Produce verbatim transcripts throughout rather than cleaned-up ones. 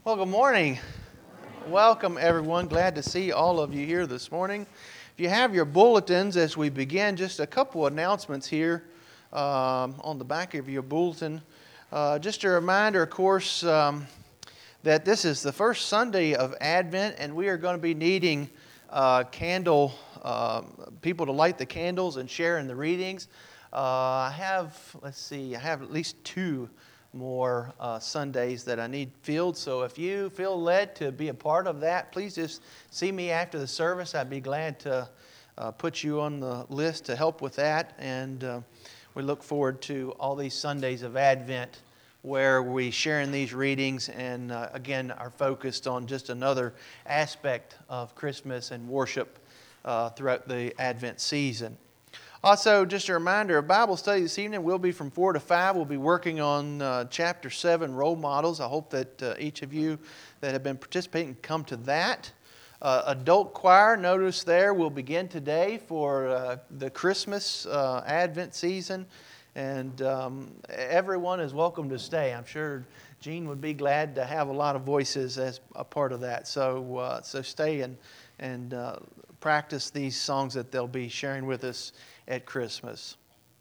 Well, good morning. Welcome, everyone. Glad to see all of you here this morning. If you have your bulletins as we begin, just a couple announcements here um, on the back of your bulletin. Uh, just a reminder, of course, um, that this is the first Sunday of Advent, and we are going to be needing uh, candle uh, people to light the candles and share in the readings. Uh, I have, let's see, I have at least two more uh, Sundays that I need filled. So if you feel led to be a part of that, please just see me after the service. I'd be glad to uh, put you on the list to help with that. And uh, we look forward to all these Sundays of Advent where we share in these readings and uh, again are focused on just another aspect of Christmas and worship uh, throughout the Advent season. Also, just a reminder, a Bible study this evening will be from four to five. We'll be working on uh, chapter seven, role models. I hope that uh, each of you that have been participating come to that. Uh, adult choir, notice there, will begin today for uh, the Christmas uh, Advent season. And um, everyone is welcome to stay. I'm sure Gene would be glad to have a lot of voices as a part of that. So, uh, so stay and, and uh, practice these songs that they'll be sharing with us at Christmas.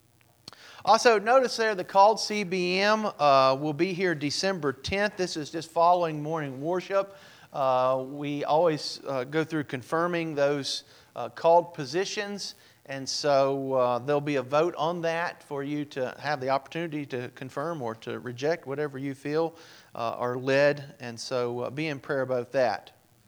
Also, notice there the Called C B M uh, will be here December tenth. This is just following morning worship. Uh, we always uh, go through confirming those uh, called positions, and so uh, there'll be a vote on that for you to have the opportunity to confirm or to reject whatever you feel uh, are led, and so uh, be in prayer about that.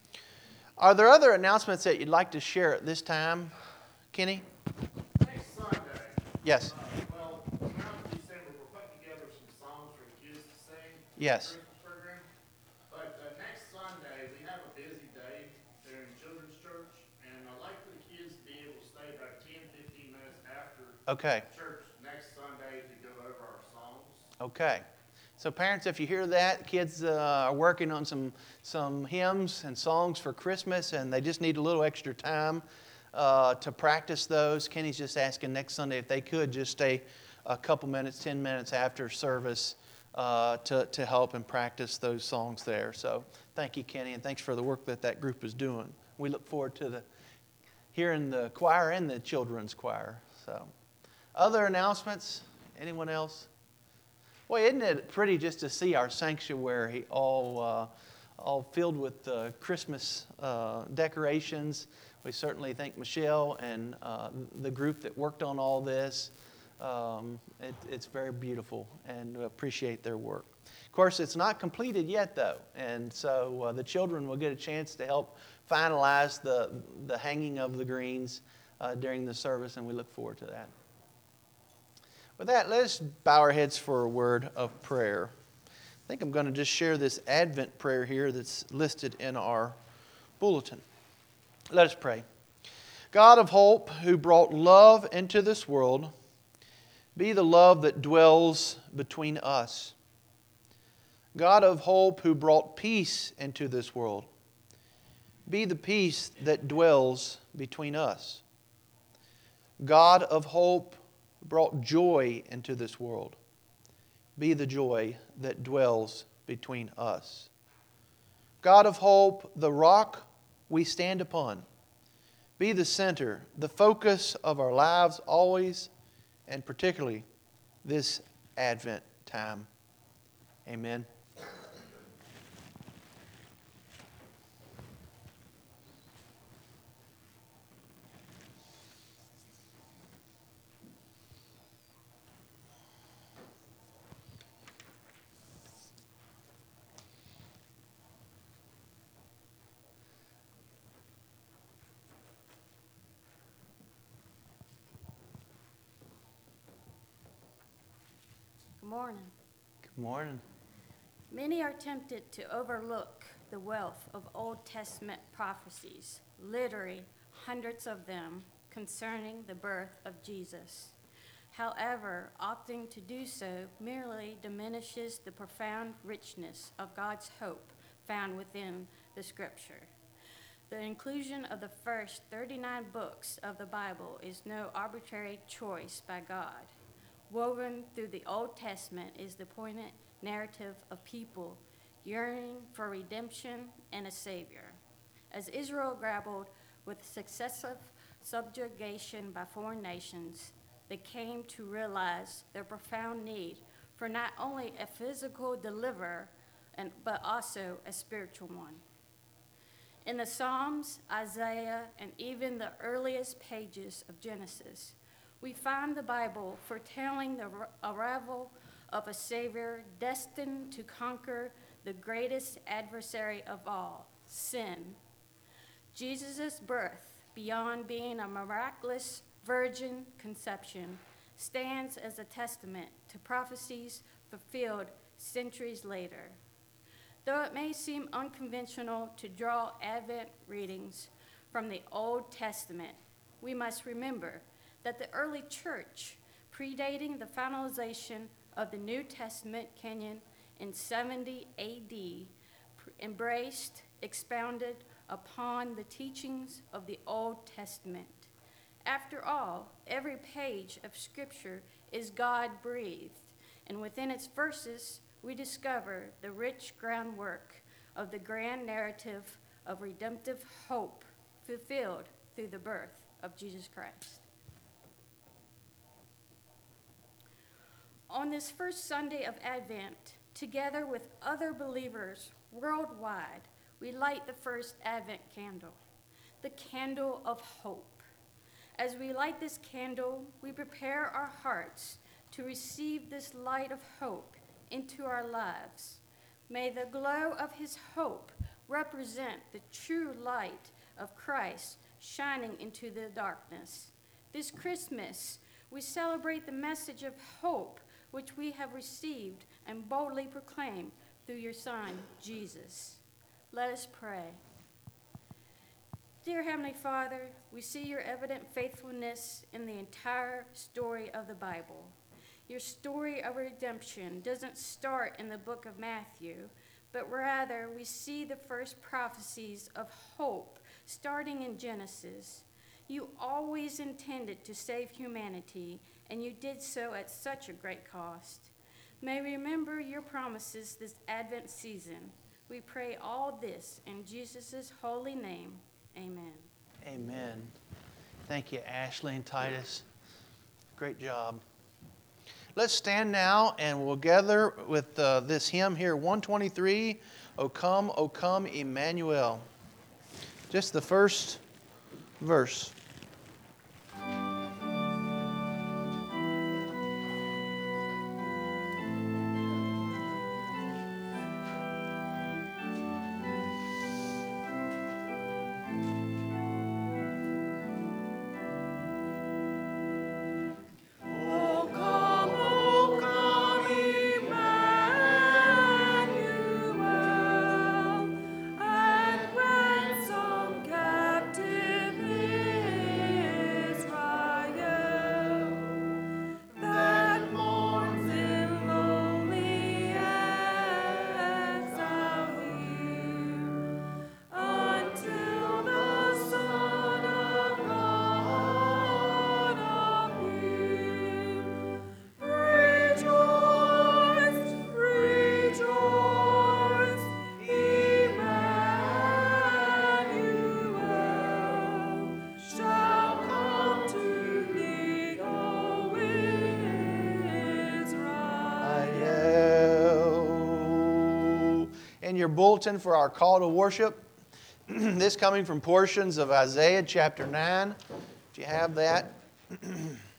Are there other announcements that you'd like to share at this time, Kenny? Next Sunday. Yes. Uh, well, around December, we're putting together some songs for the kids to sing. Yes. For the Christmas program. But uh, next Sunday, we have a busy day there in Children's Church, and I'd like for the kids to be able to stay about ten, fifteen minutes after Okay. church next Sunday to go over our songs. Okay. So parents, if you hear that, kids uh, are working on some, some hymns and songs for Christmas, and they just need a little extra time uh, to practice those. Kenny's just asking next Sunday if they could just stay a couple minutes, ten minutes after service uh, to, to help and practice those songs there. So thank you, Kenny, and thanks for the work that that group is doing. We look forward to the hearing the choir and the children's choir. So, other announcements? Anyone else? Well, isn't it pretty just to see our sanctuary all uh, all filled with uh, Christmas uh, decorations? We certainly thank Michelle and uh, the group that worked on all this. Um, it, it's very beautiful, and we appreciate their work. Of course, it's not completed yet, though, and so uh, the children will get a chance to help finalize the, the hanging of the greens uh, during the service, and we look forward to that. With that, let's bow our heads for a word of prayer. I think I'm going to just share this Advent prayer here that's listed in our bulletin. Let us pray. God of hope, who brought love into this world, be the love that dwells between us. God of hope, who brought peace into this world, be the peace that dwells between us. God of hope, brought joy into this world, be the joy that dwells between us. God of hope, the rock we stand upon, be the center, the focus of our lives always, and particularly this Advent time. Amen. Good morning. Good morning. Many are tempted to overlook the wealth of Old Testament prophecies, literally hundreds of them concerning the birth of Jesus. However, opting to do so merely diminishes the profound richness of God's hope found within the Scripture. The inclusion of the first thirty-nine books of the Bible is no arbitrary choice by God. Woven through the Old Testament is the poignant narrative of people yearning for redemption and a Savior. As Israel grappled with successive subjugation by foreign nations, they came to realize their profound need for not only a physical deliverer, and, but also a spiritual one. In the Psalms, Isaiah, and even the earliest pages of Genesis, we find the Bible foretelling the arrival of a Savior destined to conquer the greatest adversary of all, sin. Jesus' birth, beyond being a miraculous virgin conception, stands as a testament to prophecies fulfilled centuries later. Though it may seem unconventional to draw Advent readings from the Old Testament, we must remember that the early church, predating the finalization of the New Testament canon in seventy A D, embraced, expounded upon the teachings of the Old Testament. After all, every page of Scripture is God-breathed, and within its verses, we discover the rich groundwork of the grand narrative of redemptive hope fulfilled through the birth of Jesus Christ. On this first Sunday of Advent, together with other believers worldwide, we light the first Advent candle, the candle of hope. As we light this candle, we prepare our hearts to receive this light of hope into our lives. May the glow of his hope represent the true light of Christ shining into the darkness. This Christmas, we celebrate the message of hope which we have received and boldly proclaim through your Son, Jesus. Let us pray. Dear Heavenly Father, we see your evident faithfulness in the entire story of the Bible. Your story of redemption doesn't start in the book of Matthew, but rather we see the first prophecies of hope starting in Genesis. You always intended to save humanity, and you did so at such a great cost. May we remember your promises this Advent season. We pray all this in Jesus' holy name. Amen. Amen. Thank you, Ashley and Titus. Great job. Let's stand now and we'll gather with uh, this hymn here, one twenty-three, O come, O come, Emmanuel. Just the first verse. In your bulletin for our call to worship, this coming from portions of Isaiah chapter nine. If you have that. It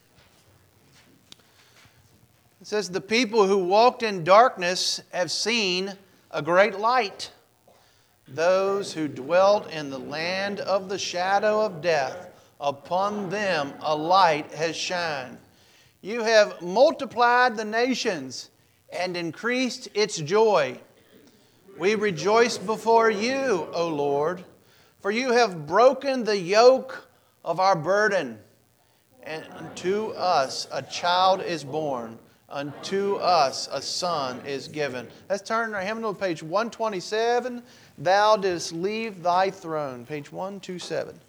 says, the people who walked in darkness have seen a great light. Those who dwelt in the land of the shadow of death, upon them a light has shined. You have multiplied the nations and increased its joy. We rejoice before you, O Lord, for you have broken the yoke of our burden. And unto us a child is born, unto us a son is given. Let's turn our hymnal to page one twenty-seven. Thou didst leave thy throne. Page one twenty-seven.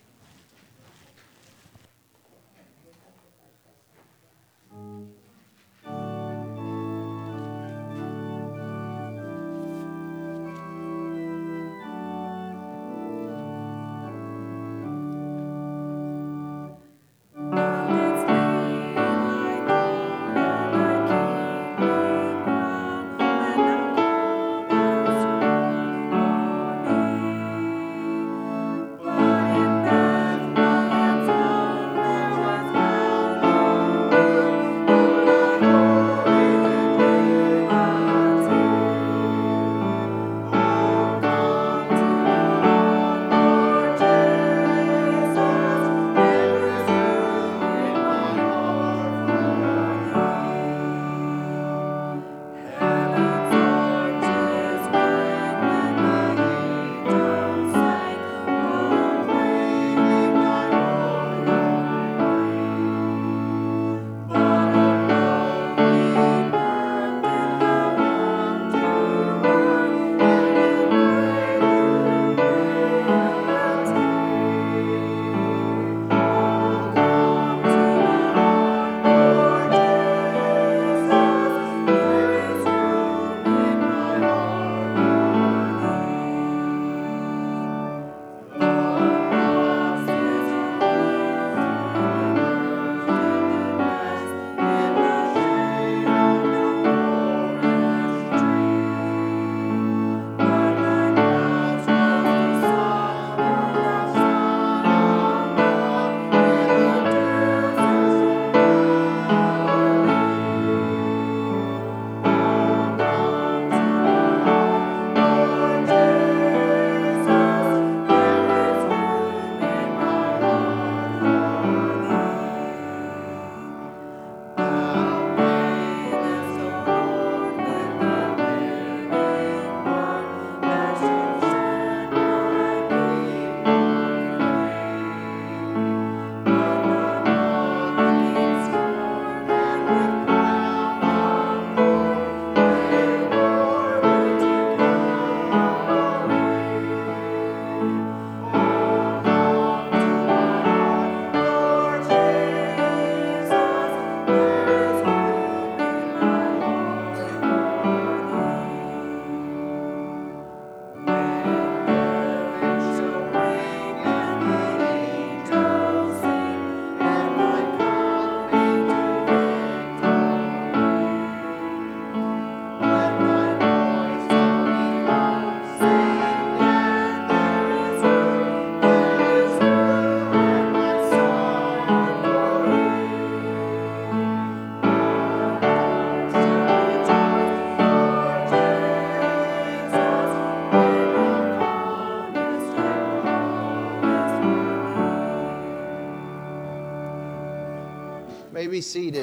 be seated.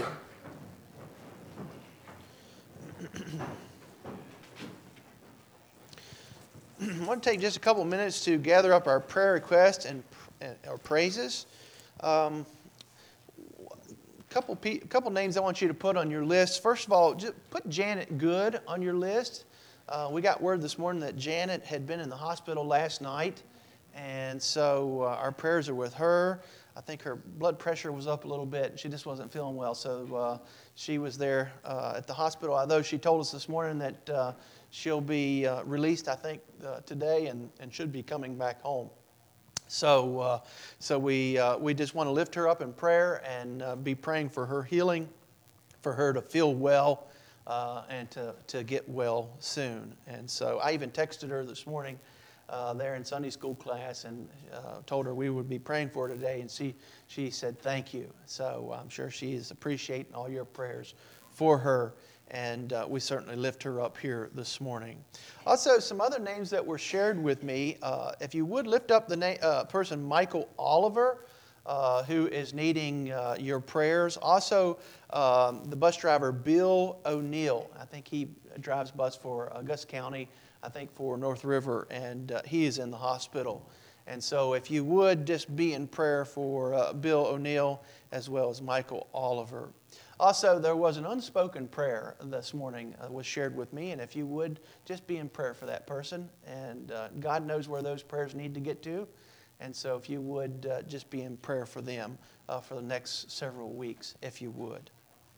I want to take just a couple minutes to gather up our prayer requests and, and our praises. Um, couple pe- couple names I want you to put on your list. First of all, just put Janet Good on your list. Uh, we got word this morning that Janet had been in the hospital last night, and so uh, our prayers are with her. I think her blood pressure was up a little bit, and she just wasn't feeling well, so uh, she was there uh, at the hospital. Although she told us this morning that uh, she'll be uh, released, I think, uh, today and, and should be coming back home. So, uh, so we uh, we just want to lift her up in prayer and uh, be praying for her healing, for her to feel well, uh, and to to get well soon. And so I even texted her this morning uh, there in Sunday school class and uh, told her we would be praying for her today, and she she said thank you. So I'm sure she is appreciating all your prayers for her. And uh, we certainly lift her up here this morning. Also, some other names that were shared with me. Uh, if you would lift up the na- uh, person Michael Oliver, uh, who is needing uh, your prayers. Also, um, the bus driver Bill O'Neill. I think he drives bus for Augusta County, I think for North River, and uh, he is in the hospital. And so if you would just be in prayer for uh, Bill O'Neill as well as Michael Oliver. Also, there was an unspoken prayer this morning uh, was shared with me, and if you would, just be in prayer for that person. And uh, God knows where those prayers need to get to. And so if you would, uh, just be in prayer for them uh, for the next several weeks, if you would.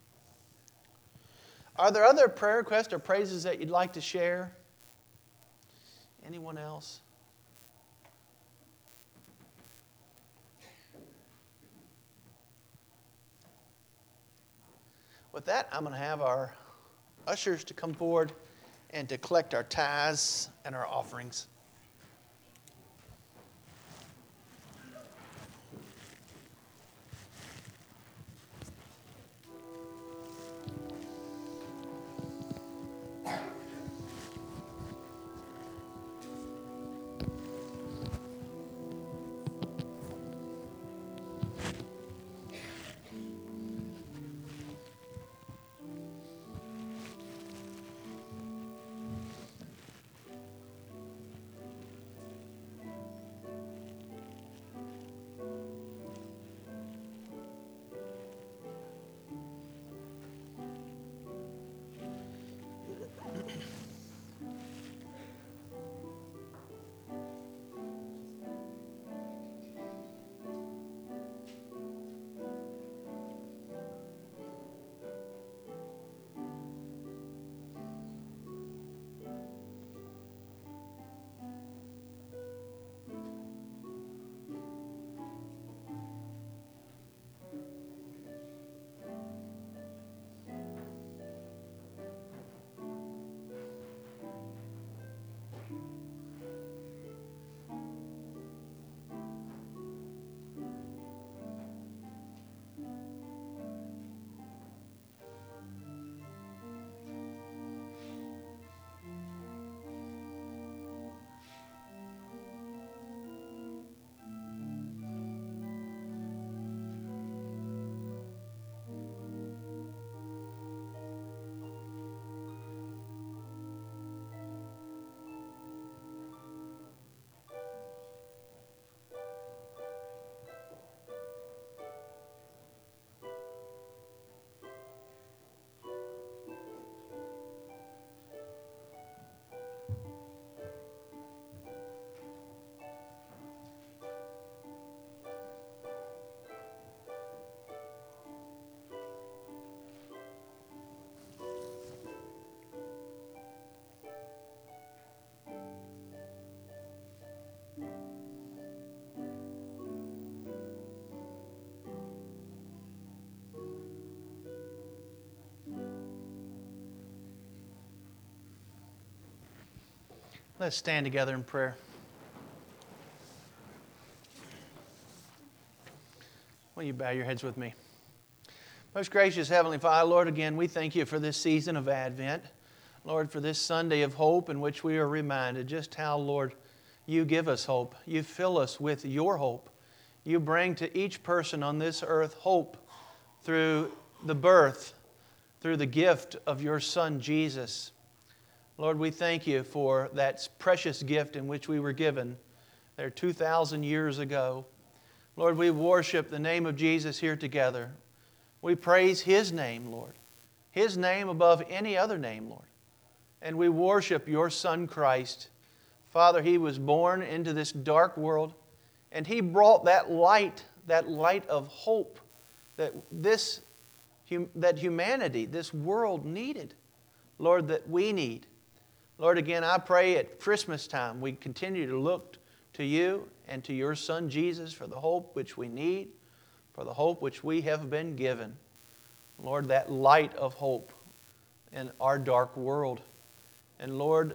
Are there other prayer requests or praises that you'd like to share? Anyone else? With that, I'm going to have our ushers to come forward and to collect our tithes and our offerings. Let's stand together in prayer. Will you bow your heads with me? Most gracious Heavenly Father, Lord, again, we thank you for this season of Advent. Lord, for this Sunday of hope in which we are reminded just how, Lord, you give us hope. You fill us with your hope. You bring to each person on this earth hope through the birth through the gift of your Son, Jesus. Lord, we thank you for that precious gift in which we were given there two thousand years ago. Lord, we worship the name of Jesus here together. We praise His name, Lord. His name above any other name, Lord. And we worship your Son, Christ. Father, He was born into this dark world, and He brought that light, that light of hope that this that humanity, this world needed. Lord, that we need. Lord, again, I pray at Christmas time we continue to look to you and to your Son Jesus for the hope which we need, for the hope which we have been given. Lord, that light of hope in our dark world. And Lord,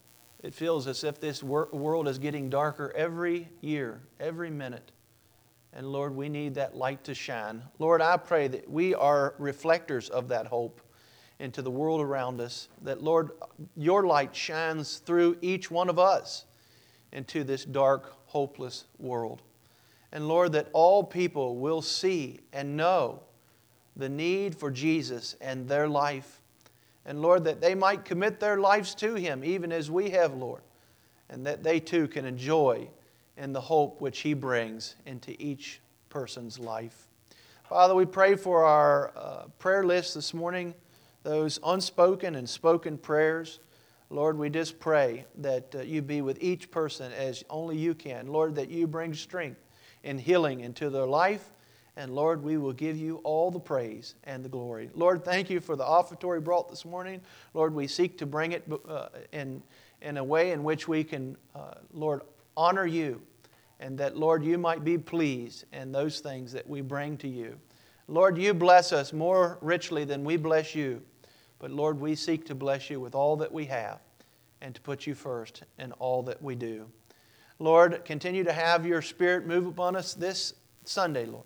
it feels as if this wor- world is getting darker every year, every minute. And Lord, we need that light to shine. Lord, I pray that we are reflectors of that hope into the world around us. That, Lord, your light shines through each one of us into this dark, hopeless world. And Lord, that all people will see and know the need for Jesus and their life. And Lord, that they might commit their lives to Him, even as we have, Lord. And that they too can enjoy in the hope which He brings into each person's life. Father, we pray for our uh, prayer list this morning, those unspoken and spoken prayers. Lord, we just pray that uh, you be with each person as only you can. Lord, that you bring strength and healing into their life. And Lord, we will give you all the praise and the glory. Lord, thank you for the offertory brought this morning. Lord, we seek to bring it uh, in, in a way in which we can, uh, Lord, honor you. And that, Lord, you might be pleased in those things that we bring to you. Lord, you bless us more richly than we bless you. But Lord, we seek to bless you with all that we have and to put you first in all that we do. Lord, continue to have your Spirit move upon us this Sunday, Lord.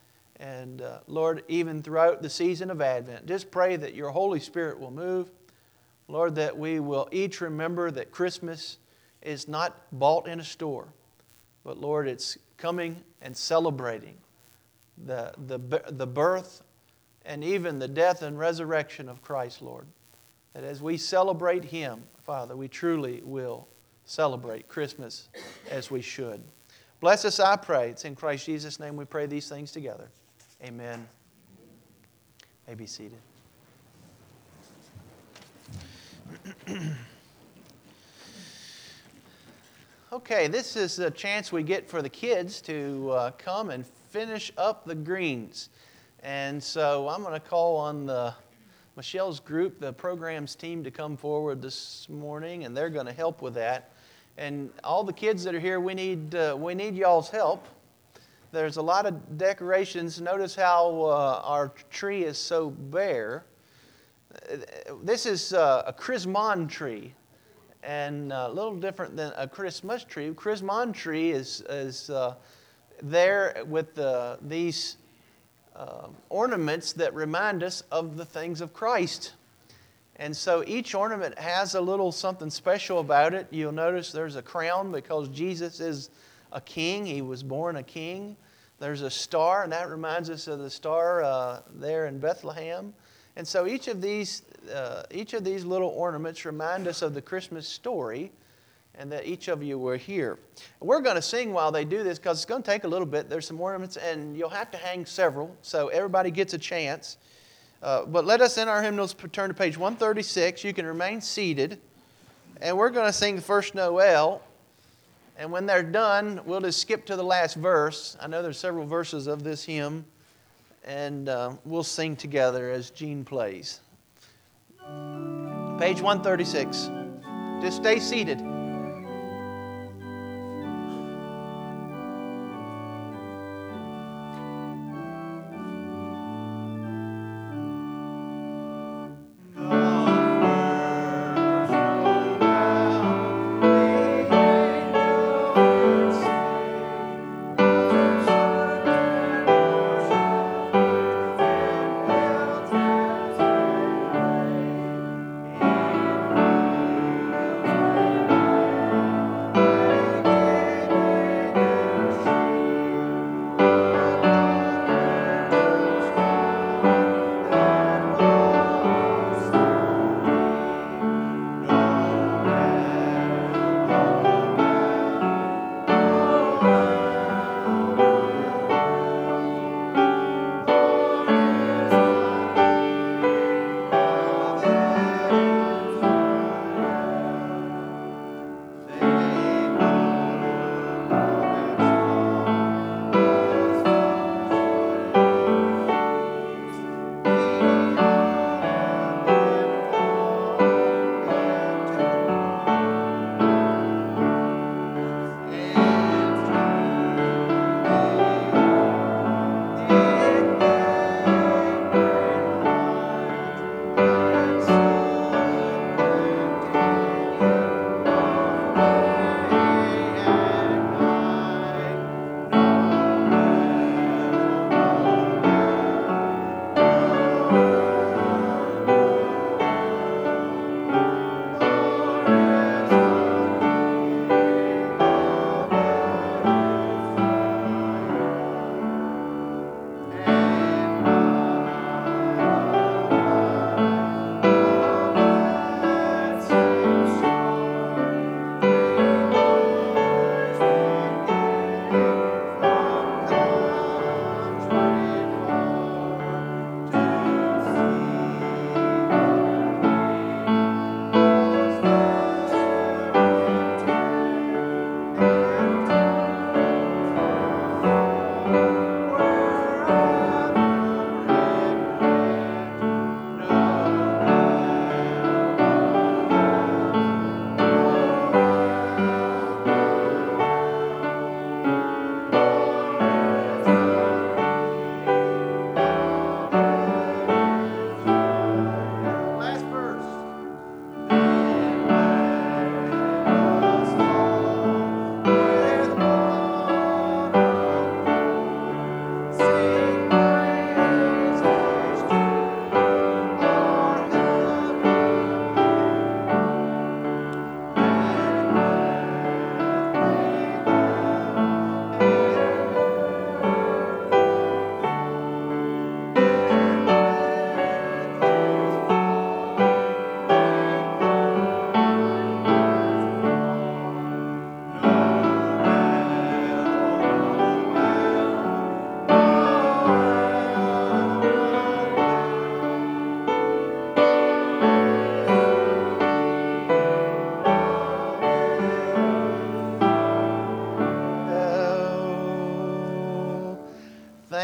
And uh, Lord, even throughout the season of Advent, just pray that your Holy Spirit will move. Lord, that we will each remember that Christmas is not bought in a store. But Lord, it's coming and celebrating the, the, the birth and even the death and resurrection of Christ, Lord. That as we celebrate Him, Father, we truly will celebrate Christmas as we should. Bless us, I pray. It's in Christ Jesus' name we pray these things together. Amen. You may be seated. Okay, this is a chance we get for the kids to uh, come and finish up the greens. And so I'm going to call on the Michelle's group, the programs team, to come forward this morning, and they're going to help with that. And all the kids that are here, we need uh, we need y'all's help. There's a lot of decorations. Notice how uh, our tree is so bare. This is uh, a Chrismon tree. And a little different than a Christmas tree. Chrismon tree is, is uh, there with the, these uh, ornaments that remind us of the things of Christ. And so each ornament has a little something special about it. You'll notice there's a crown because Jesus is a king. He was born a king. There's a star, and that reminds us of the star uh, there in Bethlehem. And so each of these uh, each of these little ornaments remind us of the Christmas story and that each of you were here. We're going to sing while they do this because it's going to take a little bit. There's some ornaments and you'll have to hang several so everybody gets a chance. Uh, but let us in our hymnals turn to page one thirty-six. You can remain seated. And we're going to sing the first Noel. And when they're done, we'll just skip to the last verse. I know there's several verses of this hymn. And uh, we'll sing together as Jean plays. Page one thirty-six. Just stay seated.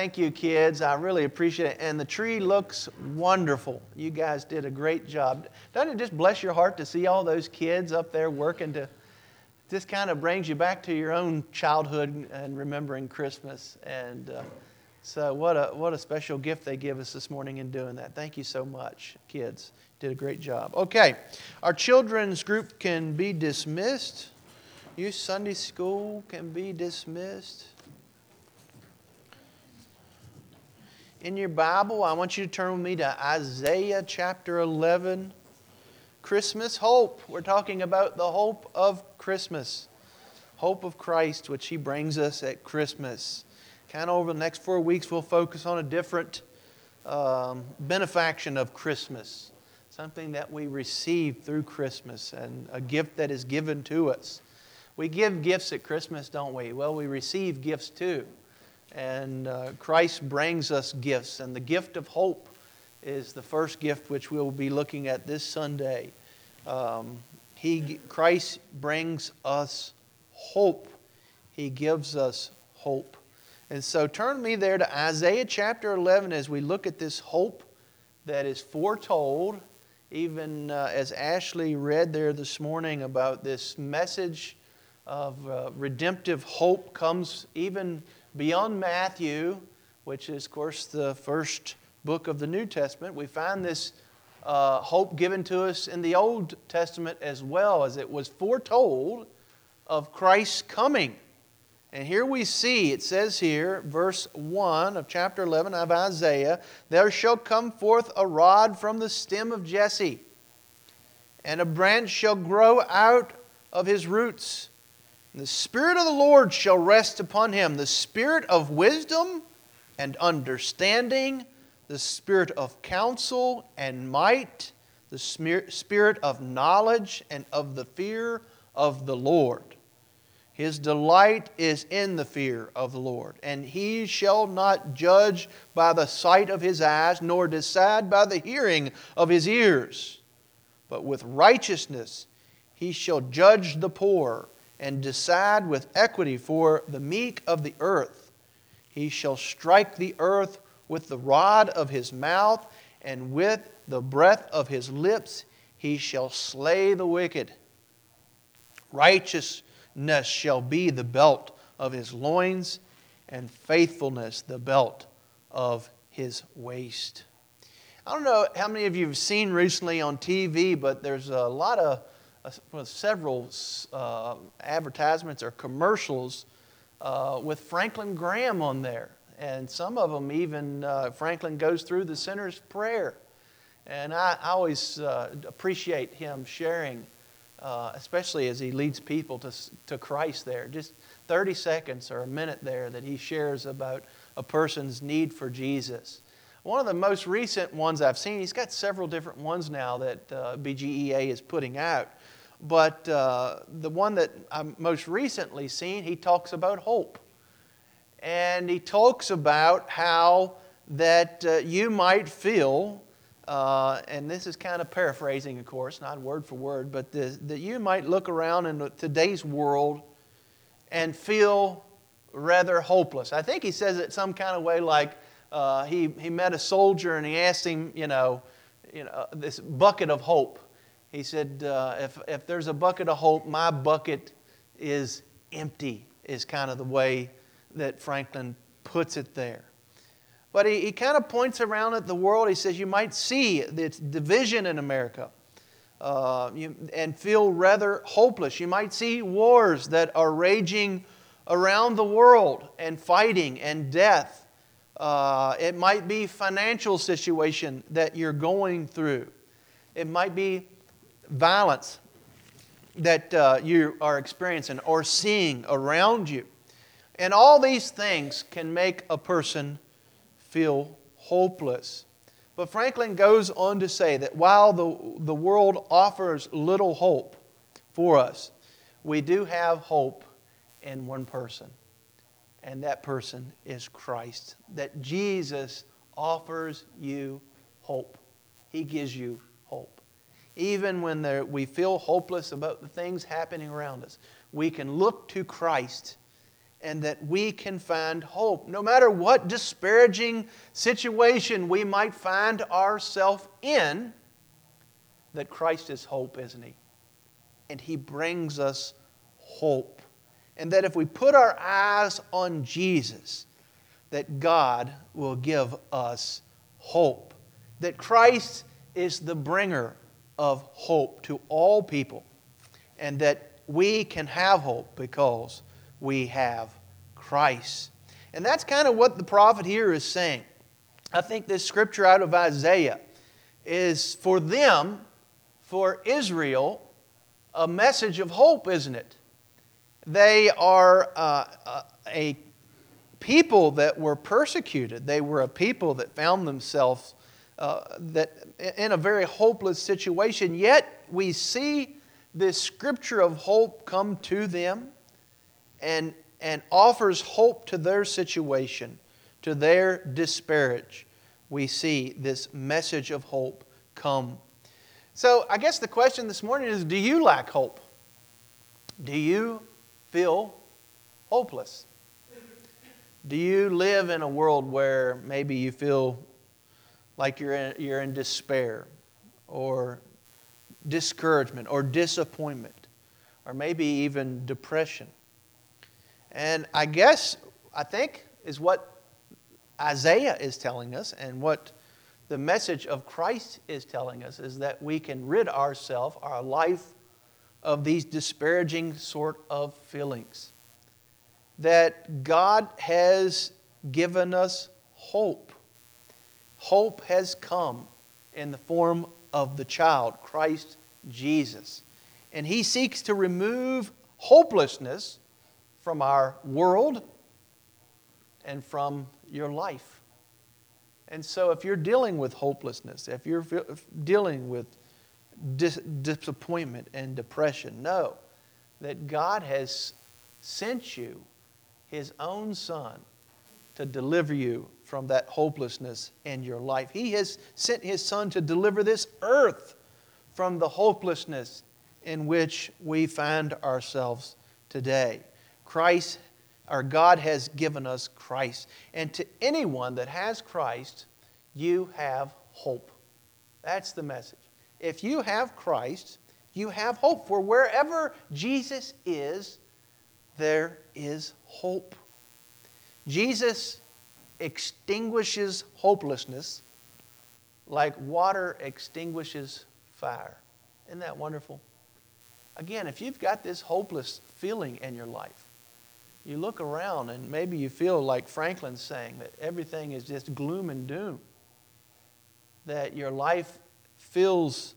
thank you, kids. I really appreciate it. And the tree looks wonderful. You guys did a great job. Doesn't it just bless your heart to see all those kids up there working to... This kind of brings you back to your own childhood and remembering Christmas. And uh, so what a what a special gift they give us this morning in doing that. Thank you so much, kids. Did a great job. Okay, our children's group can be dismissed. Youth Sunday School can be dismissed. In your Bible, I want you to turn with me to Isaiah chapter eleven. Christmas hope. We're talking about the hope of Christmas. Hope of Christ, which He brings us at Christmas. Kind of over the next four weeks, we'll focus on a different um, benefaction of Christmas. Something that we receive through Christmas and a gift that is given to us. We give gifts at Christmas, don't we? Well, we receive gifts too. And uh, Christ brings us gifts. And the gift of hope is the first gift which we'll be looking at this Sunday. Um, he, Christ brings us hope. He gives us hope. And so turn me there to Isaiah chapter eleven as we look at this hope that is foretold. Even uh, as Ashley read there this morning about this message of uh, redemptive hope comes even beyond Matthew, which is, of course, the first book of the New Testament. We find this uh, hope given to us in the Old Testament as well, as it was foretold of Christ's coming. And here we see, it says here, verse one of chapter eleven of Isaiah, "There shall come forth a rod from the stem of Jesse, and a branch shall grow out of his roots. And the Spirit of the Lord shall rest upon him, the Spirit of wisdom and understanding, the Spirit of counsel and might, the Spirit of knowledge and of the fear of the Lord. His delight is in the fear of the Lord. And he shall not judge by the sight of his eyes, nor decide by the hearing of his ears. But with righteousness he shall judge the poor, and decide with equity for the meek of the earth. He shall strike the earth with the rod of his mouth, and with the breath of his lips he shall slay the wicked. Righteousness shall be the belt of his loins, and faithfulness the belt of his waist." I don't know how many of you have seen recently on T V, but there's a lot of, uh, well, several uh, advertisements or commercials uh, with Franklin Graham on there. And some of them even, uh, Franklin goes through the sinner's prayer. And I, I always uh, appreciate him sharing, uh, especially as he leads people to, to Christ there. Just thirty seconds or a minute there that he shares about a person's need for Jesus. One of the most recent ones I've seen, he's got several different ones now that uh, B G E A is putting out. But uh, the one that I've most recently seen, he talks about hope. And he talks about how that uh, you might feel, uh, and this is kind of paraphrasing, of course, not word for word, but the, that you might look around in today's world and feel rather hopeless. I think he says it some kind of way like uh, he, he met a soldier and he asked him, you know, you know this bucket of hope. He said, uh, if, if there's a bucket of hope, my bucket is empty, is kind of the way that Franklin puts it there. But he, he kind of points around at the world. He says you might see this division in America uh, you, and feel rather hopeless. You might see wars that are raging around the world and fighting and death. Uh, it might be financial situation that you're going through. It might be violence that uh, you are experiencing or seeing around you. And all these things can make a person feel hopeless. But Franklin goes on to say that while the, the world offers little hope for us, we do have hope in one person. And that person is Christ. That Jesus offers you hope. He gives you hope. Even when there, we feel hopeless about the things happening around us, we can look to Christ and that we can find hope. No matter what disparaging situation we might find ourselves in, that Christ is hope, isn't He? And He brings us hope. And that if we put our eyes on Jesus, that God will give us hope. That Christ is the bringer of hope to all people. And that we can have hope because we have Christ. And that's kind of what the prophet here is saying. I think this scripture out of Isaiah is for them, for Israel, a message of hope, isn't it? They are uh, a people that were persecuted. They were a people that found themselves uh, that in a very hopeless situation. Yet we see this scripture of hope come to them and, and offers hope to their situation, to their disparage. We see this message of hope come. So I guess the question this morning is, do you lack hope? Do you feel hopeless? Do you live in a world where maybe you feel like you're in, you're in despair or discouragement or disappointment or maybe even depression? And I guess, I think, is what Isaiah is telling us and what the message of Christ is telling us is that we can rid ourselves, our life, of these disparaging sort of feelings. That God has given us hope. Hope has come in the form of the child, Christ Jesus. And He seeks to remove hopelessness from our world and from your life. And so if you're dealing with hopelessness, if you're dealing with dis- disappointment and depression, know that God has sent you His own Son to deliver you from that hopelessness in your life. He has sent His Son to deliver this earth from the hopelessness in which we find ourselves today. Christ, our God, has given us Christ. And to anyone that has Christ, you have hope. That's the message. If you have Christ, you have hope. For wherever Jesus is, there is hope. Jesus extinguishes hopelessness like water extinguishes fire. Isn't that wonderful? Again, if you've got this hopeless feeling in your life, you look around and maybe you feel like Franklin's saying that everything is just gloom and doom, that your life feels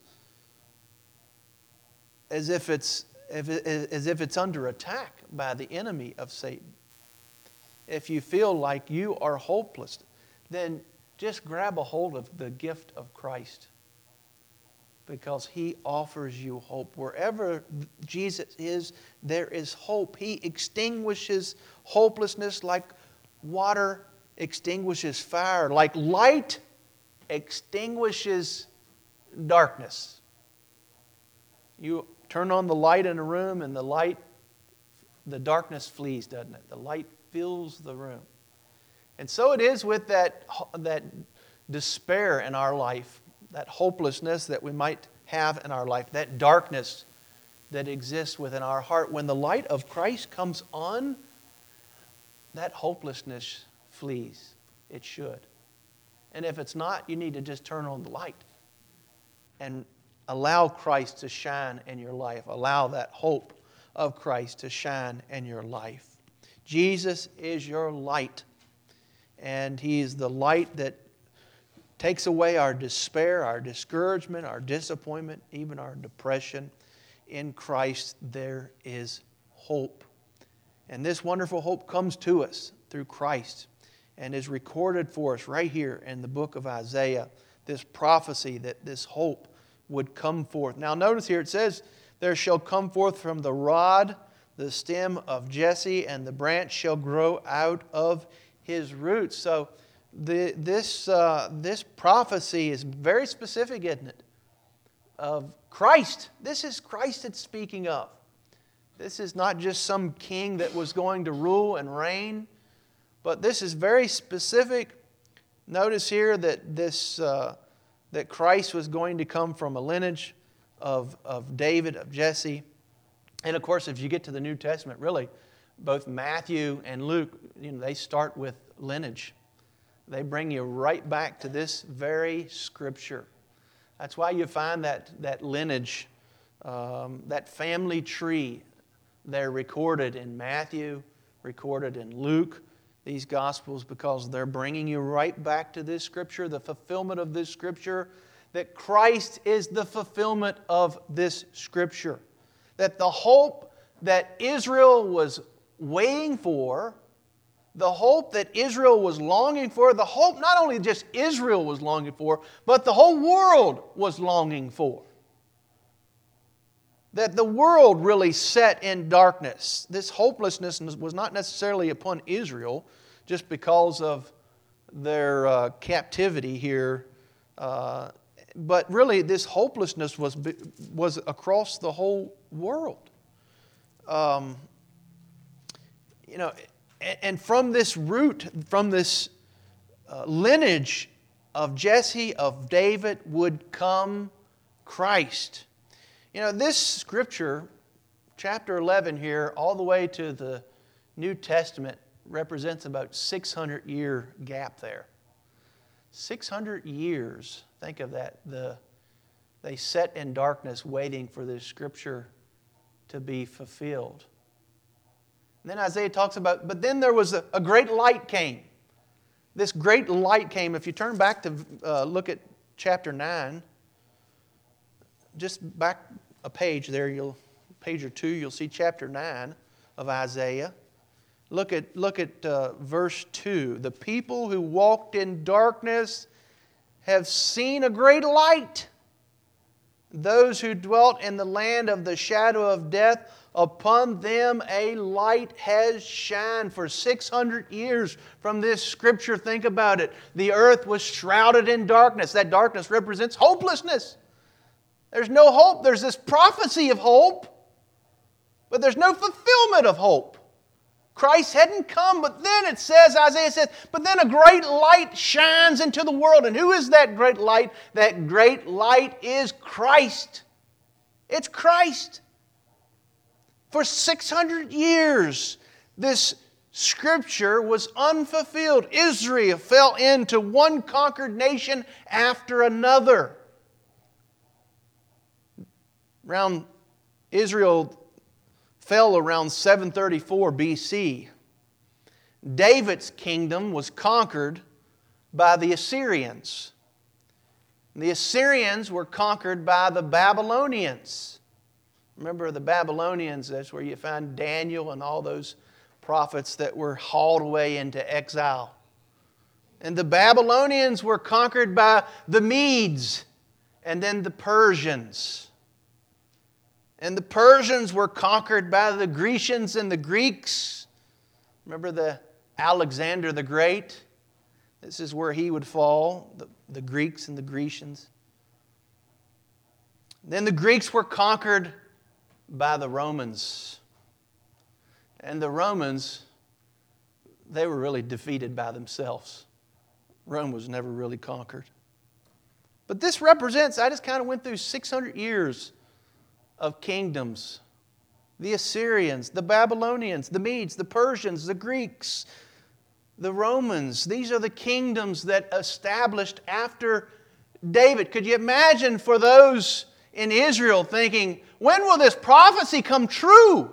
as if it's as if it's under attack by the enemy of Satan. If you feel like you are hopeless, then just grab a hold of the gift of Christ, because He offers you hope. Wherever Jesus is, there is hope. He extinguishes hopelessness like water extinguishes fire, like light extinguishes darkness. You turn on the light in a room and the light, the darkness flees, doesn't it? The light fills the room. And so it is with that, that despair in our life, that hopelessness that we might have in our life, that darkness that exists within our heart. When the light of Christ comes on, that hopelessness flees. It should. And if it's not, you need to just turn on the light and allow Christ to shine in your life. Allow that hope of Christ to shine in your life. Jesus is your light. And He is the light that takes away our despair, our discouragement, our disappointment, even our depression. In Christ there is hope. And this wonderful hope comes to us through Christ and is recorded for us right here in the book of Isaiah, this prophecy that this hope would come forth. Now notice here it says, there shall come forth from the rod the stem of Jesse, and the branch shall grow out of his roots. So the, this, uh, this prophecy is very specific, isn't it? Of Christ. This is Christ it's speaking of. This is not just some king that was going to rule and reign, but this is very specific. Notice here that this uh, that Christ was going to come from a lineage of, of David, of Jesse. And of course, if you get to the New Testament, really, both Matthew and Luke, you know, they start with lineage. They bring you right back to this very Scripture. That's why you find that, that lineage, um, that family tree, they're recorded in Matthew, recorded in Luke, these Gospels, because they're bringing you right back to this Scripture, the fulfillment of this Scripture, that Christ is the fulfillment of this Scripture. That the hope that Israel was waiting for, the hope that Israel was longing for, the hope not only just Israel was longing for, but the whole world was longing for. That the world really sat in darkness. This hopelessness was not necessarily upon Israel just because of their uh, captivity here, uh, but really this hopelessness was, was across the whole world. Um, you know, and from this root, from this uh, lineage of Jesse, of David, would come Christ. You know, this scripture, chapter eleven here, all the way to the New Testament, represents about six hundred year gap there. six hundred years, think of that. The, they sat in darkness waiting for this scripture to be fulfilled. And then Isaiah talks about, but then there was a, a great light came. This great light came. If you turn back to uh, look at chapter nine, just back a page there, you'll page or two, you'll see chapter nine of Isaiah. Look at, look at uh, verse two. The people who walked in darkness have seen a great light. Those who dwelt in the land of the shadow of death, upon them a light has shined. For six hundred years from this scripture, think about it. The earth was shrouded in darkness. That darkness represents hopelessness. There's no hope. There's this prophecy of hope, but there's no fulfillment of hope. Christ hadn't come, but then it says, Isaiah says, but then a great light shines into the world. And who is that great light? That great light is Christ. It's Christ. For six hundred years, this scripture was unfulfilled. Israel fell into one conquered nation after another. Around Israel fell around seven thirty-four B C. David's kingdom was conquered by the Assyrians. The Assyrians were conquered by the Babylonians. Remember the Babylonians, that's where you find Daniel and all those prophets that were hauled away into exile. And the Babylonians were conquered by the Medes and then the Persians. And the Persians were conquered by the Grecians and the Greeks. Remember the Alexander the Great? This is where he would fall, the, the Greeks and the Grecians. Then the Greeks were conquered by the Romans. And the Romans, they were really defeated by themselves. Rome was never really conquered. But this represents, I just kind of went through six hundred years of kingdoms. The Assyrians, the Babylonians, the Medes, the Persians, the Greeks, the Romans. These are the kingdoms that established after David. Could you imagine for those in Israel thinking, when will this prophecy come true?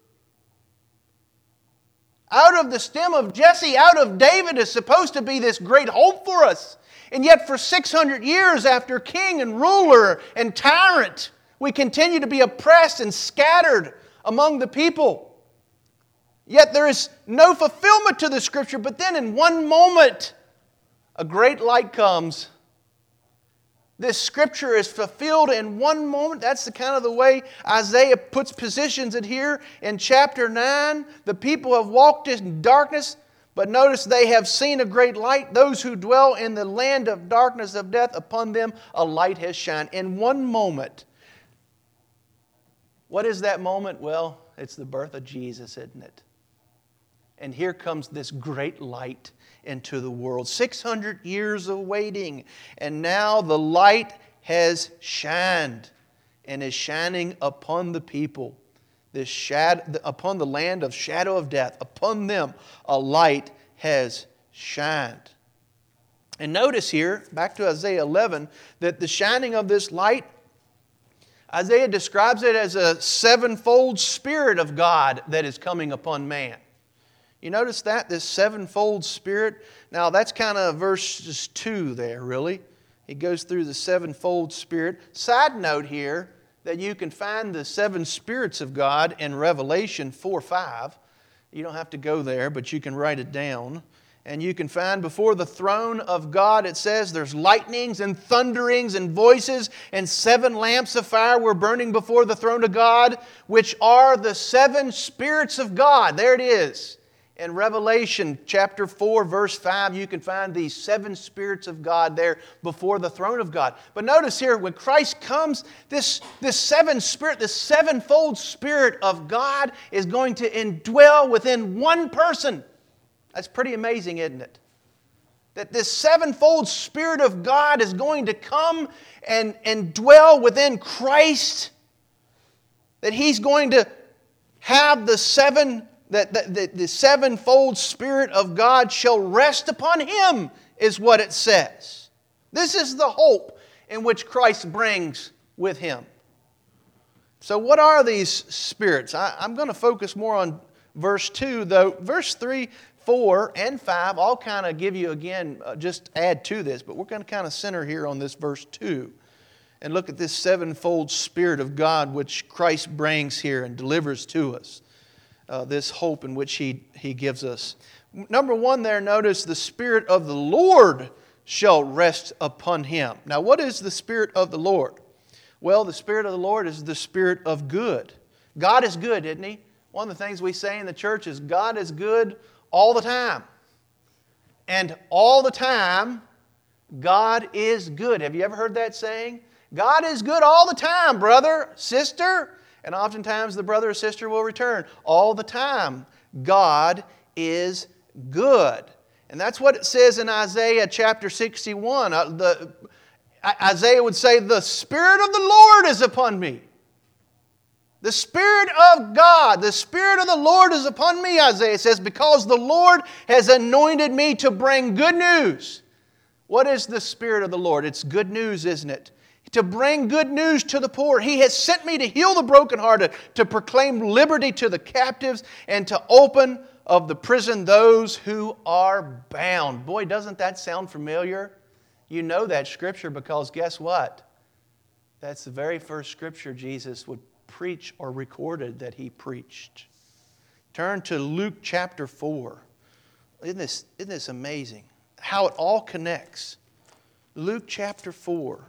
Out of the stem of Jesse, out of David is supposed to be this great hope for us. And yet for six hundred years after king and ruler and tyrant, we continue to be oppressed and scattered among the people. Yet there is no fulfillment to the Scripture. But then in one moment, a great light comes. This Scripture is fulfilled in one moment. That's the kind of the way Isaiah puts positions it here. In chapter nine, the people have walked in darkness, but notice they have seen a great light. Those who dwell in the land of darkness of death, upon them a light has shined. In one moment. What is that moment? Well, It's the birth of Jesus, isn't it? And here comes this great light into the world. six hundred years of waiting. And now the light has shined and is shining upon the people. This shadow, upon the land of shadow of death. Upon them a light has shined. And notice here, back to Isaiah eleven, that the shining of this light, Isaiah describes it as a sevenfold Spirit of God that is coming upon man. You notice that, this sevenfold Spirit? Now that's kind of verses two there, really. He goes through the sevenfold Spirit. Side note here, that you can find the seven spirits of God in Revelation four five. You don't have to go there, but you can write it down. And you can find before the throne of God, it says there's lightnings and thunderings and voices, and seven lamps of fire were burning before the throne of God, which are the seven spirits of God. There it is. In Revelation chapter four, verse five, you can find these seven spirits of God there before the throne of God. But notice here, when Christ comes, this, this seven spirit, this sevenfold Spirit of God is going to indwell within one person. That's pretty amazing, isn't it? That this sevenfold Spirit of God is going to come and, and dwell within Christ. That He's going to have the seven, that the, the, the sevenfold Spirit of God shall rest upon Him, is what it says. This is the hope in which Christ brings with Him. So what are these spirits? I, I'm going to focus more on verse two, though. Verse three, four, and five all kind of give you, again, uh, just add to this, but we're going to kind of center here on this verse two and look at this sevenfold Spirit of God which Christ brings here and delivers to us. Uh, this hope in which he, he gives us. Number one there, notice the Spirit of the Lord shall rest upon Him. Now, what is the Spirit of the Lord? Well, the Spirit of the Lord is the Spirit of good. God is good, isn't He? One of the things we say in the church is God is good all the time. And all the time, God is good. Have you ever heard that saying? God is good all the time, brother, sister. And oftentimes the brother or sister will return. All the time, God is good. And that's what it says in Isaiah chapter sixty-one. Uh, the, Isaiah would say, the Spirit of the Lord is upon me. The Spirit of God, the Spirit of the Lord is upon me, Isaiah says, because the Lord has anointed me to bring good news. What is the Spirit of the Lord? It's good news, isn't it? To bring good news to the poor. He has sent me to heal the brokenhearted, to proclaim liberty to the captives, and to open of the prison those who are bound. Boy, doesn't that sound familiar? You know that scripture because guess what? That's the very first scripture Jesus would preach or recorded that He preached. Turn to Luke chapter four. Isn't this, isn't this amazing? How it all connects. Luke chapter four.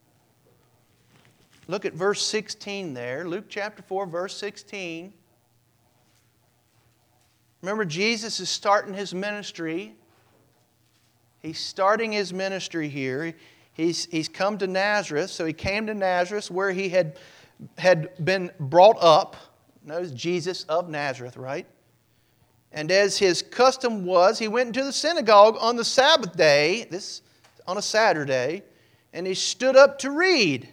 Look at verse sixteen there. Luke chapter four, verse sixteen. Remember, Jesus is starting His ministry. He's starting His ministry here. He's, he's come to Nazareth. So He came to Nazareth where He had, had been brought up. Notice Jesus of Nazareth, right? And as His custom was, He went into the synagogue on the Sabbath day, this on a Saturday, and He stood up to read.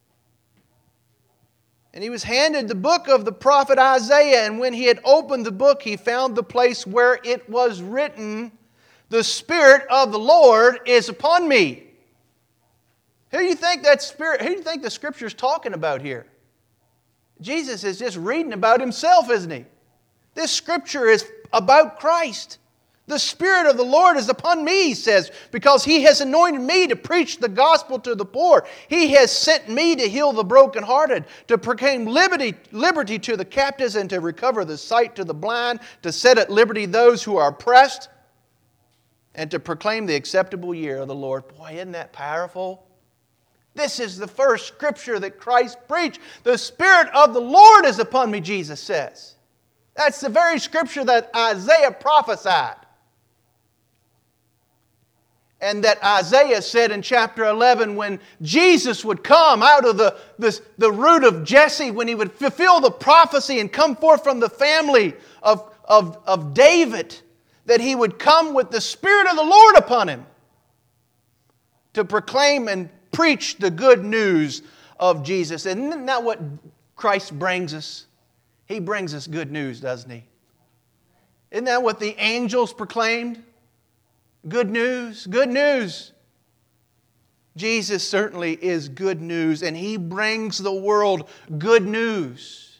And He was handed the book of the prophet Isaiah, and when He had opened the book, He found the place where it was written, the Spirit of the Lord is upon me. Who do you think that Spirit, who do you think the Scripture is talking about here? Jesus is just reading about Himself, isn't He? This Scripture is about Christ. The Spirit of the Lord is upon me, He says, because He has anointed me to preach the gospel to the poor. He has sent me to heal the brokenhearted, to proclaim liberty, liberty to the captives, and to recover the sight to the blind, to set at liberty those who are oppressed, and to proclaim the acceptable year of the Lord. Boy, isn't that powerful? This is the first scripture that Christ preached. The Spirit of the Lord is upon me, Jesus says. That's the very scripture that Isaiah prophesied. And that Isaiah said in chapter eleven, when Jesus would come out of the, the, the root of Jesse, when He would fulfill the prophecy and come forth from the family of, of, of David, that He would come with the Spirit of the Lord upon Him to proclaim and preach the good news of Jesus. And isn't that what Christ brings us? He brings us good news, doesn't He? Isn't that what the angels proclaimed? Good news, good news. Jesus certainly is good news, and He brings the world good news.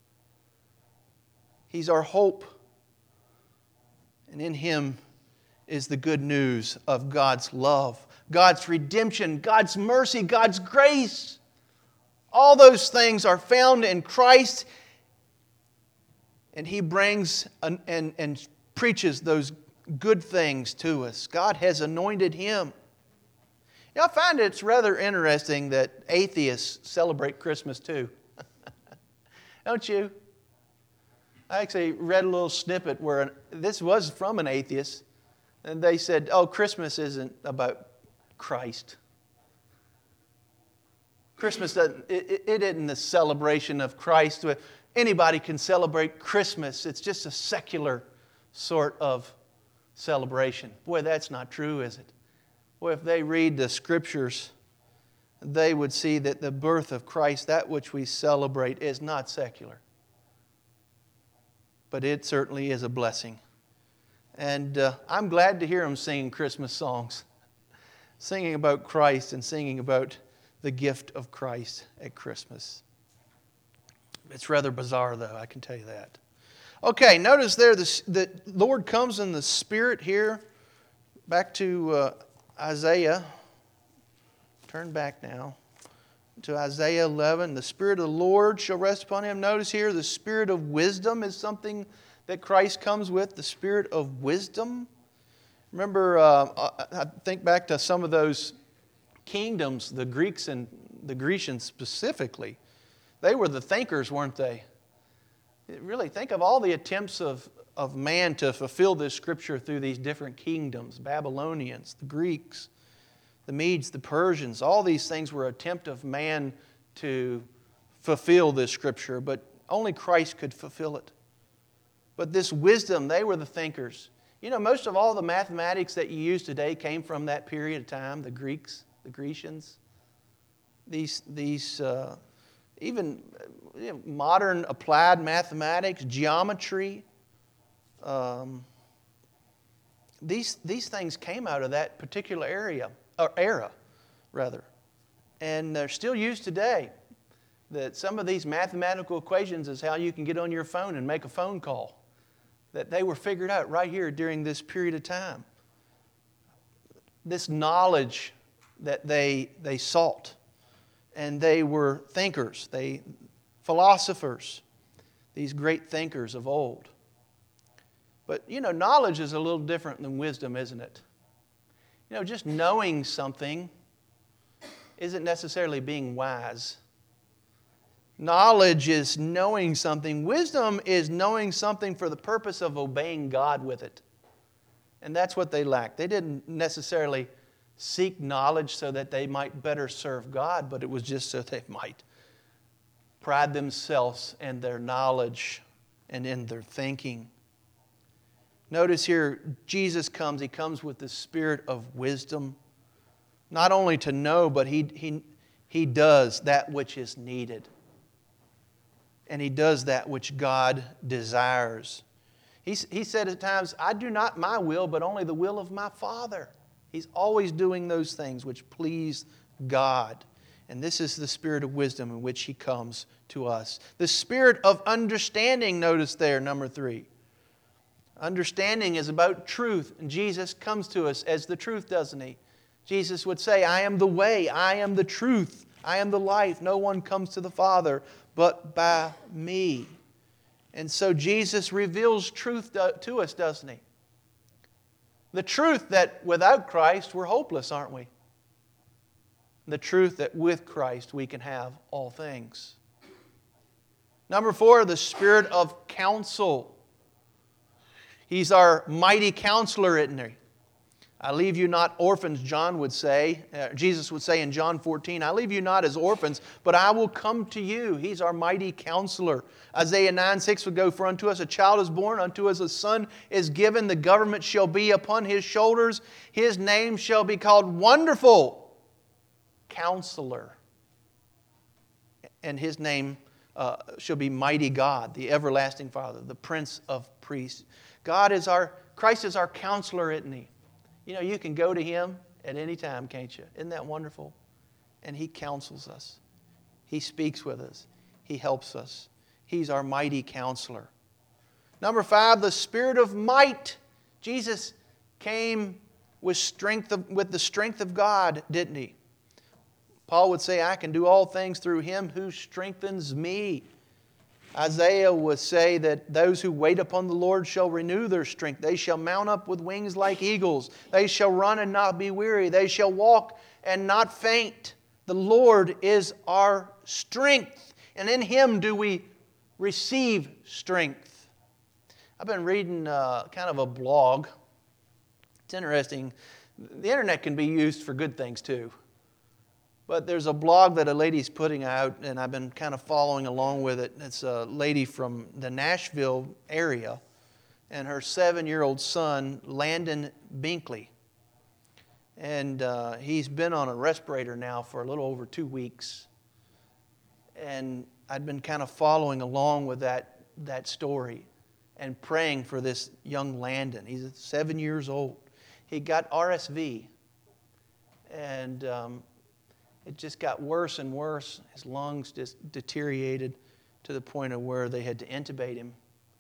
He's our hope, and in Him is the good news of God's love, God's redemption, God's mercy, God's grace. All those things are found in Christ, and He brings and, and, and preaches those good things to us. God has anointed Him. You know, I find it's rather interesting that atheists celebrate Christmas too. Don't you? I actually read a little snippet where an, this was from an atheist, and they said, oh, Christmas isn't about Christ. Christmas doesn't, it, it isn't the celebration of Christ. Anybody can celebrate Christmas. It's just a secular sort of celebration. Boy, that's not true, is it? Boy, if they read the Scriptures, they would see that the birth of Christ, that which we celebrate, is not secular. But it certainly is a blessing. And uh, I'm glad to hear them singing Christmas songs, singing about Christ and singing about the gift of Christ at Christmas. It's rather bizarre, though, I can tell you that. Okay, notice there the, the Lord comes in the Spirit here. Back to uh, Isaiah. Turn back now to Isaiah eleven. The Spirit of the Lord shall rest upon Him. Notice here the Spirit of wisdom is something that Christ comes with. The Spirit of wisdom. Remember, uh, I think back to some of those kingdoms, the Greeks and the Grecians specifically. They were the thinkers, weren't they? Really, think of all the attempts of, of man to fulfill this Scripture through these different kingdoms. Babylonians, the Greeks, the Medes, the Persians. All these things were an attempt of man to fulfill this Scripture, but only Christ could fulfill it. But this wisdom, they were the thinkers. You know, most of all the mathematics that you use today came from that period of time, the Greeks, the Grecians. These, these uh, even you know, modern applied mathematics, geometry, um, these, these things came out of that particular area, or era, rather. And they're still used today. That some of these mathematical equations is how you can get on your phone and make a phone call. That they were figured out right here during this period of time. This knowledge that they, they sought. And they were thinkers, they philosophers, these great thinkers of old. But, you know, knowledge is a little different than wisdom, isn't it? You know, just knowing something isn't necessarily being wise. Knowledge is knowing something. Wisdom is knowing something for the purpose of obeying God with it. And that's what they lacked. They didn't necessarily seek knowledge so that they might better serve God, but it was just so they might pride themselves in their knowledge and in their thinking. Notice here, Jesus comes, He comes with the Spirit of wisdom, not only to know, but He, he, he does that which is needed. And He does that which God desires. He, he said at times, I do not my will, but only the will of my Father. He's always doing those things which please God. And this is the Spirit of wisdom in which He comes to us. The Spirit of understanding, notice there, number three. Understanding is about truth. And Jesus comes to us as the truth, doesn't He? Jesus would say, I am the way, I am the truth, I am the life. No one comes to the Father but by me. And so Jesus reveals truth to us, doesn't He? The truth that without Christ we're hopeless, aren't we? The truth that with Christ we can have all things. Number four, the Spirit of counsel. He's our mighty counselor, isn't He? I leave you not orphans, John would say. Uh, Jesus would say in John fourteen, I leave you not as orphans, but I will come to you. He's our mighty counselor. Isaiah nine six would go, for unto us a child is born, unto us a son is given. The government shall be upon his shoulders. His name shall be called Wonderful Counselor. And his name uh, shall be Mighty God, the Everlasting Father, the Prince of Priests. God is our, Christ is our counselor, isn't He? You know, you can go to Him at any time, can't you? Isn't that wonderful? And He counsels us. He speaks with us. He helps us. He's our mighty counselor. Number five, the Spirit of might. Jesus came with strength of, with the strength of God, didn't He? Paul would say, I can do all things through Him who strengthens me. Isaiah would say that those who wait upon the Lord shall renew their strength. They shall mount up with wings like eagles. They shall run and not be weary. They shall walk and not faint. The Lord is our strength, and in Him do we receive strength. I've been reading uh, kind of a blog. It's interesting. The internet can be used for good things too. But there's a blog that a lady's putting out, and I've been kind of following along with it. It's a lady from the Nashville area, and her seven-year-old son, Landon Binkley. And uh, he's been on a respirator now for a little over two weeks. And I've been kind of following along with that, that story and praying for this young Landon. He's seven years old. He got R S V, and Um, it just got worse and worse. His lungs just deteriorated to the point of where they had to intubate him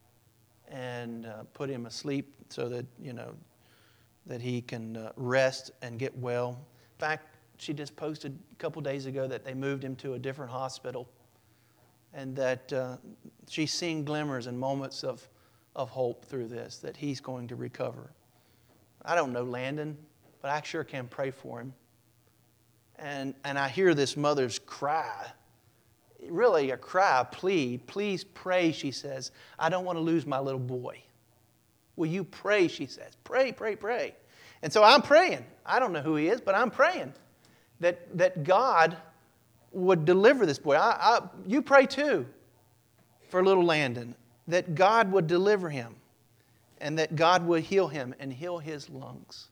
and uh, put him asleep so that, you know, that he can uh, rest and get well. In fact, she just posted a couple days ago that they moved him to a different hospital, and that uh, she's seeing glimmers and moments of, of hope through this, that he's going to recover. I don't know Landon, but I sure can pray for him. And, and I hear this mother's cry, really a cry, a plea. Please pray, she says. I don't want to lose my little boy. Will you pray, she says. Pray, pray, pray. And so I'm praying. I don't know who he is, but I'm praying that, that God would deliver this boy. I, I, you pray too for little Landon, that God would deliver him and that God would heal him and heal his lungs.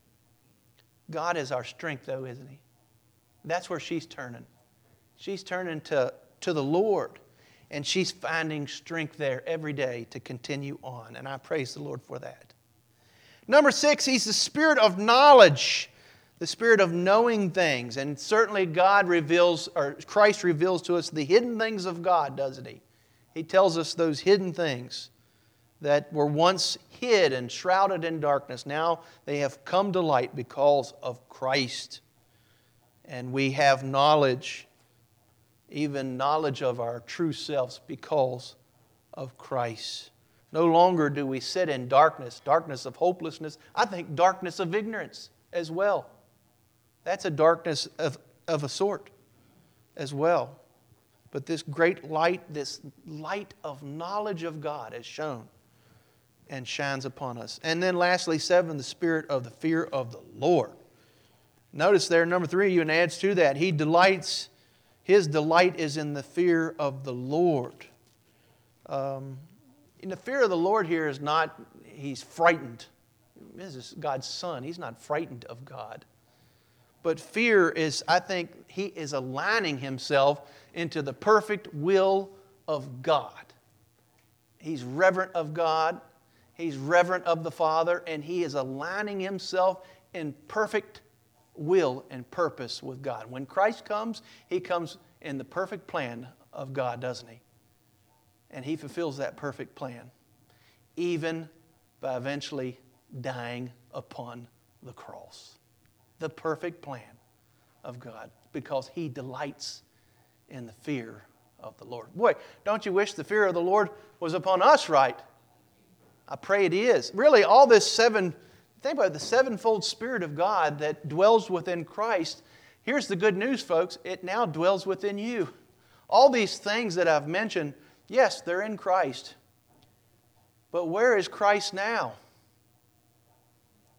God is our strength, though, isn't He? That's where she's turning. She's turning to, to the Lord, and she's finding strength there every day to continue on, and I praise the Lord for that. Number six, He's the Spirit of knowledge, the Spirit of knowing things, and certainly God reveals, or Christ reveals to us the hidden things of God, doesn't He? He tells us those hidden things that were once hid and shrouded in darkness. Now they have come to light because of Christ. And we have knowledge, even knowledge of our true selves because of Christ. No longer do we sit in darkness, darkness of hopelessness. I think darkness of ignorance as well. That's a darkness of, of a sort as well. But this great light, this light of knowledge of God is shown and shines upon us. And then lastly, seven, the spirit of the fear of the Lord. Notice there, number three, even adds to that. He delights, His delight is in the fear of the Lord. Um, and the fear of the Lord here is not, He's frightened. This is God's Son. He's not frightened of God. But fear is, I think, He is aligning Himself into the perfect will of God. He's reverent of God. He's reverent of the Father. And He is aligning Himself in perfect will and purpose with God. When Christ comes, He comes in the perfect plan of God, doesn't He? And He fulfills that perfect plan, even by eventually dying upon the cross. The perfect plan of God, because He delights in the fear of the Lord. Boy, don't you wish the fear of the Lord was upon us, right? I pray it is. Really, all this seven Think about it, the sevenfold Spirit of God that dwells within Christ. Here's the good news, folks. It now dwells within you. All these things that I've mentioned, yes, they're in Christ. But where is Christ now?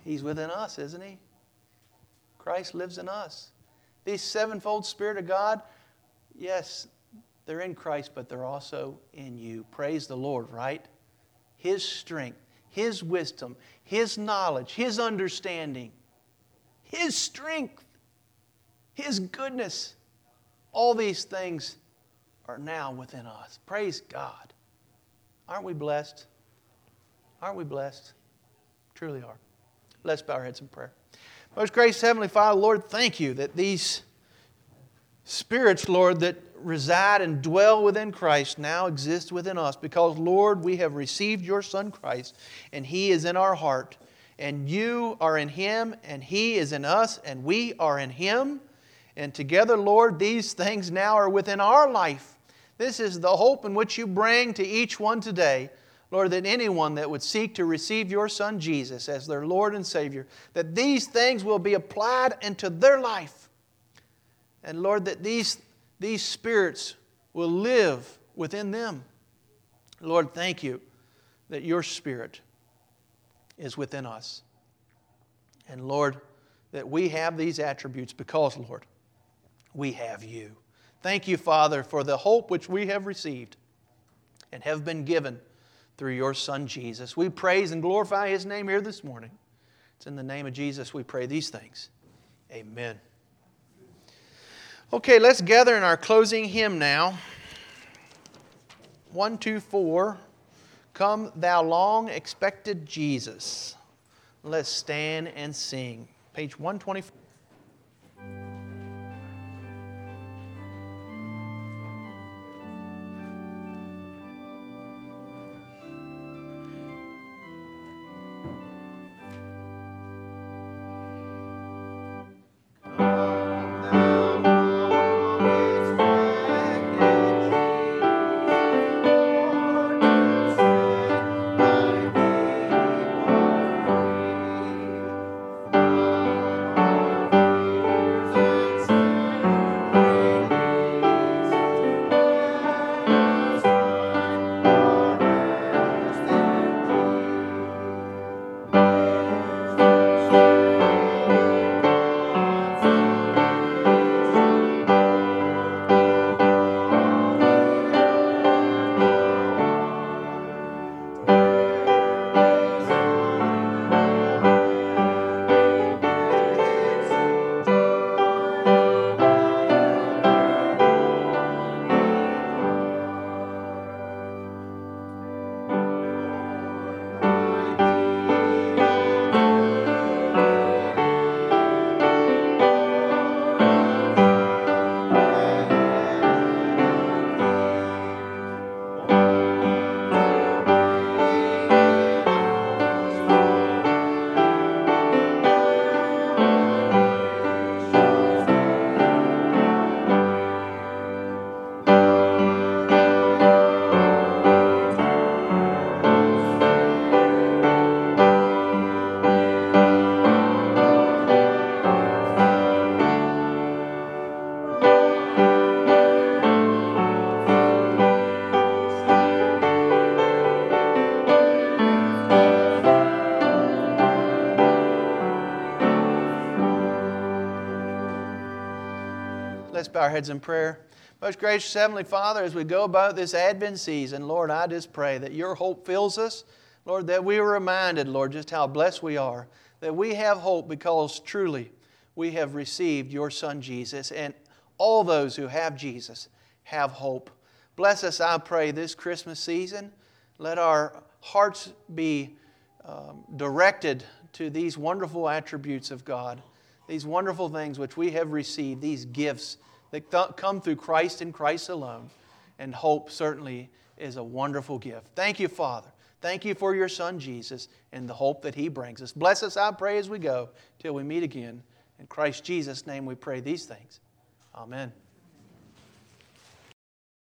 He's within us, isn't He? Christ lives in us. These sevenfold Spirit of God, yes, they're in Christ, but they're also in you. Praise the Lord, right? His strength, His wisdom, His knowledge, His understanding, His strength, His goodness. All these things are now within us. Praise God. Aren't we blessed? Aren't we blessed? Truly are. Let's bow our heads in prayer. Most gracious Heavenly Father, Lord, thank You that these spirits, Lord, that reside and dwell within Christ now exist within us because, Lord, we have received Your Son Christ and He is in our heart. And You are in Him and He is in us and we are in Him. And together, Lord, these things now are within our life. This is the hope in which You bring to each one today. Lord, that anyone that would seek to receive Your Son Jesus as their Lord and Savior, that these things will be applied into their life. And Lord, that these, these spirits will live within them. Lord, thank You that Your Spirit is within us. And Lord, that we have these attributes because, Lord, we have You. Thank You, Father, for the hope which we have received and have been given through Your Son, Jesus. We praise and glorify His name here this morning. It's in the name of Jesus we pray these things. Amen. Okay, let's gather in our closing hymn now. one two four, Come Thou Long Expected Jesus. Let's stand and sing. Page one twenty-four. Let's bow our heads in prayer. Most gracious Heavenly Father, as we go about this Advent season, Lord, I just pray that Your hope fills us. Lord, that we are reminded, Lord, just how blessed we are. That we have hope because truly we have received Your Son Jesus. And all those who have Jesus have hope. Bless us, I pray, this Christmas season. Let our hearts be um, directed to these wonderful attributes of God. These wonderful things which we have received, these gifts that th- come through Christ and Christ alone. And hope certainly is a wonderful gift. Thank You, Father. Thank You for Your Son, Jesus, and the hope that He brings us. Bless us, I pray, as we go till we meet again. In Christ Jesus' name we pray these things. Amen.